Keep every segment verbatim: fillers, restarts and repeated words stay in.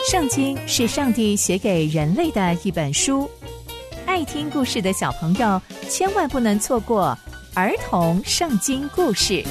圣经是上帝写给人类的一本书，爱听故事的小朋友千万不能错过儿童圣经故事。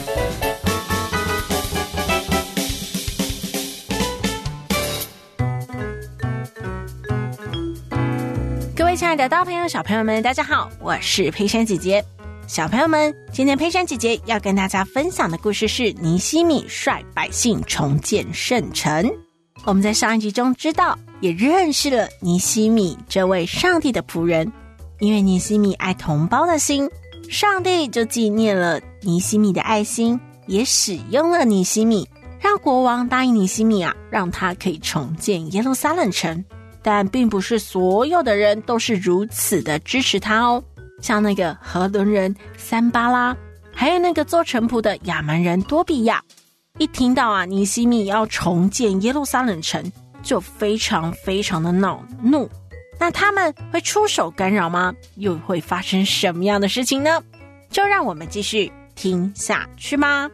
各位亲爱的大朋友小朋友们，大家好，我是佩珊姐姐。小朋友们，今天佩珊姐姐要跟大家分享的故事是尼希米率百姓重建圣城。我们在上一集中知道也认识了尼希米这位上帝的仆人，因为尼希米爱同胞的心，上帝就纪念了尼希米的爱心，也使用了尼希米，让国王答应尼希米啊，让他可以重建耶路撒冷城。但并不是所有的人都是如此的支持他哦，像那个和伦人三巴拉，还有那个做臣仆的亚门人多比亚，一听到啊尼希米要重建耶路撒冷城，就非常非常的恼怒。那他们会出手干扰吗？又会发生什么样的事情呢？就让我们继续听下去吧。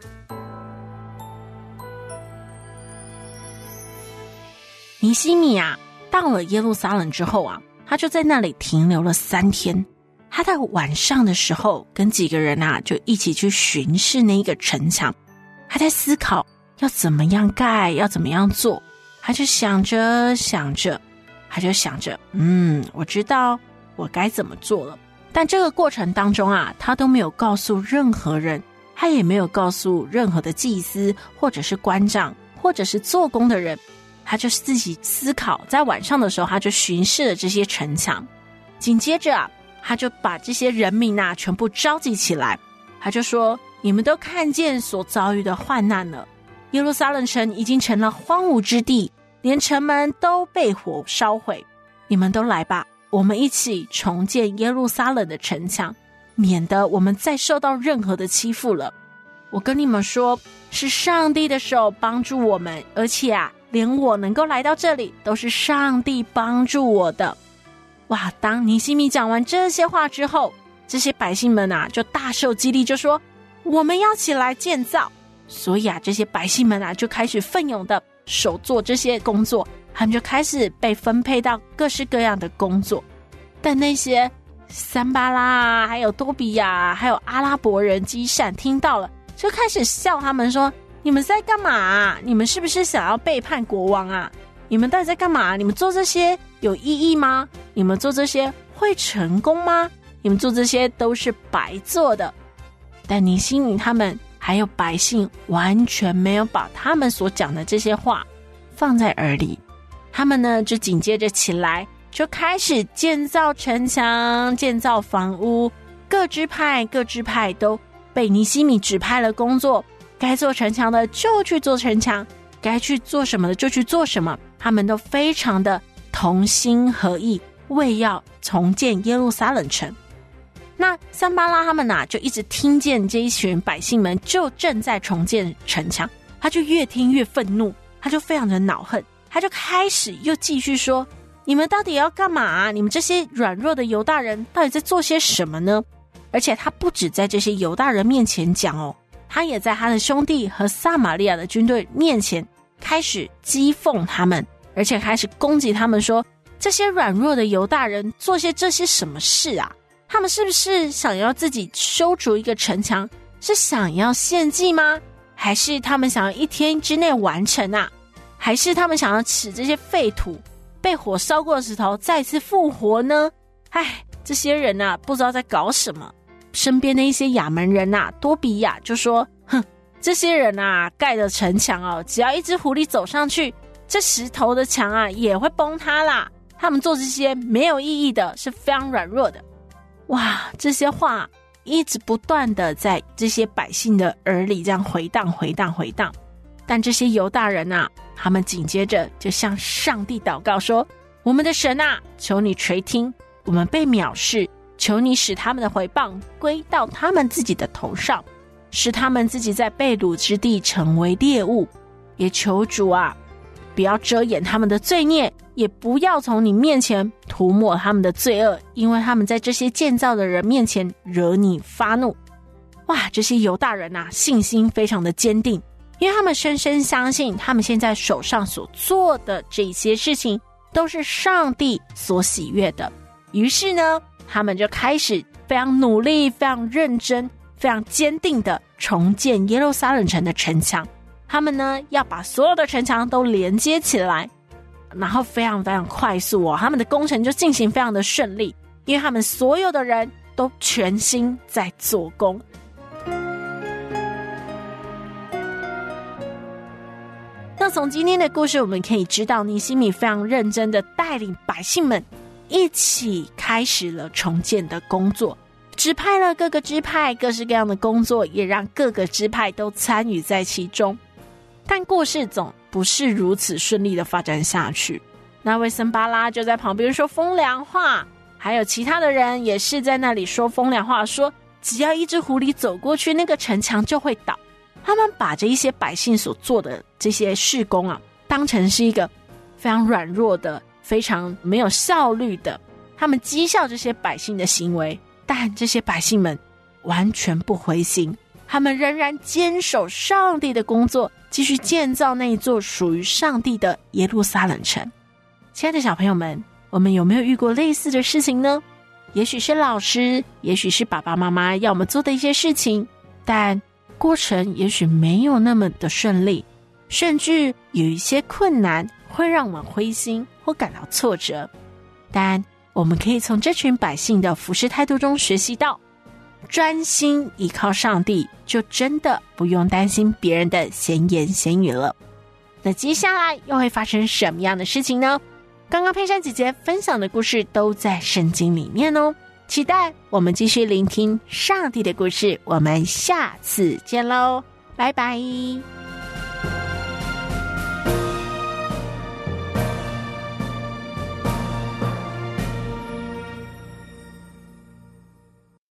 尼希米啊到了耶路撒冷之后啊，他就在那里停留了三天。他在晚上的时候跟几个人啊就一起去巡视那个城墙，他在思考要怎么样盖，要怎么样做。他就想着想着他就想着嗯，我知道我该怎么做了。但这个过程当中啊，他都没有告诉任何人，他也没有告诉任何的祭司或者是官长或者是做工的人，他就自己思考。在晚上的时候他就巡视了这些城墙，紧接着啊他就把这些人民啊全部召集起来，他就说，你们都看见所遭遇的患难了，耶路撒冷城已经成了荒芜之地，连城门都被火烧毁，你们都来吧，我们一起重建耶路撒冷的城墙，免得我们再受到任何的欺负了。我跟你们说，是上帝的手帮助我们，而且啊连我能够来到这里都是上帝帮助我的。哇，当尼希米讲完这些话之后，这些百姓们啊就大受激励，就说我们要起来建造。所以啊这些百姓们啊就开始奋勇的手做这些工作，他们就开始被分配到各式各样的工作。但那些三巴拉啊还有多比亚还有阿拉伯人基善听到了，就开始笑他们说，你们在干嘛啊？你们是不是想要背叛国王啊？你们到底在干嘛？你们做这些有意义吗？你们做这些会成功吗？你们做这些都是白做的。但尼希米他们还有百姓完全没有把他们所讲的这些话放在耳里，他们呢就紧接着起来，就开始建造城墙，建造房屋，各支派各支派都被尼希米指派了工作，该做城墙的就去做城墙，该去做什么的就去做什么，他们都非常的同心合意，为要重建耶路撒冷城。那三巴拉他们啊就一直听见这一群百姓们就正在重建城墙，他就越听越愤怒，他就非常的恼恨，他就开始又继续说，你们到底要干嘛啊？你们这些软弱的犹大人到底在做些什么呢？而且他不止在这些犹大人面前讲哦，他也在他的兄弟和撒玛利亚的军队面前开始讥讽他们，而且开始攻击他们说，这些软弱的犹大人做些这些什么事啊？他们是不是想要自己修筑一个城墙，是想要献祭吗？还是他们想要一天之内完成啊？还是他们想要使这些废土被火烧过的石头再次复活呢？唉，这些人啊不知道在搞什么。身边的一些亚门人啊多比亚就说，哼，这些人啊盖的城墙哦，只要一只狐狸走上去，这石头的墙啊也会崩塌啦，他们做这些没有意义的，是非常软弱的。哇，这些话一直不断的在这些百姓的耳里这样回荡回荡回荡。但这些犹大人啊，他们紧接着就向上帝祷告说，我们的神啊，求你垂听，我们被藐视，求你使他们的回谤归到他们自己的头上，使他们自己在被掳之地成为猎物，也求主啊不要遮掩他们的罪孽，也不要从你面前涂抹他们的罪恶，因为他们在这些建造的人面前惹你发怒。哇，这些犹大人啊信心非常的坚定， 因为他们深深相信他们现在手上所做的这些事情都是上帝所喜悦的。于是呢，他们就开始非常努力、非常认真、非常坚定的重建耶路撒冷城的城墙。他们呢，要把所有的城墙都连接起来，然后非常非常快速哦，他们的工程就进行非常的顺利，因为他们所有的人都全心在做工。那从今天的故事我们可以知道，尼希米非常认真的带领百姓们一起开始了重建的工作，指派了各个支派各式各样的工作，也让各个支派都参与在其中。但故事总不是如此顺利的发展下去，那位森巴拉就在旁边说风凉话，还有其他的人也是在那里说风凉话，说只要一只狐狸走过去，那个城墙就会倒。他们把这一些百姓所做的这些事工啊，当成是一个非常软弱的、非常没有效率的，他们讥笑这些百姓的行为。但这些百姓们完全不灰心，他们仍然坚守上帝的工作，继续建造那一座属于上帝的耶路撒冷城。亲爱的小朋友们，我们有没有遇过类似的事情呢？也许是老师，也许是爸爸妈妈要我们做的一些事情，但过程也许没有那么的顺利，甚至有一些困难会让我们灰心或感到挫折。但我们可以从这群百姓的服事态度中学习到，专心依靠上帝，就真的不用担心别人的闲言闲语了。那接下来又会发生什么样的事情呢？刚刚佩珊姐姐分享的故事都在圣经里面哦，期待我们继续聆听上帝的故事，我们下次见喽，拜拜。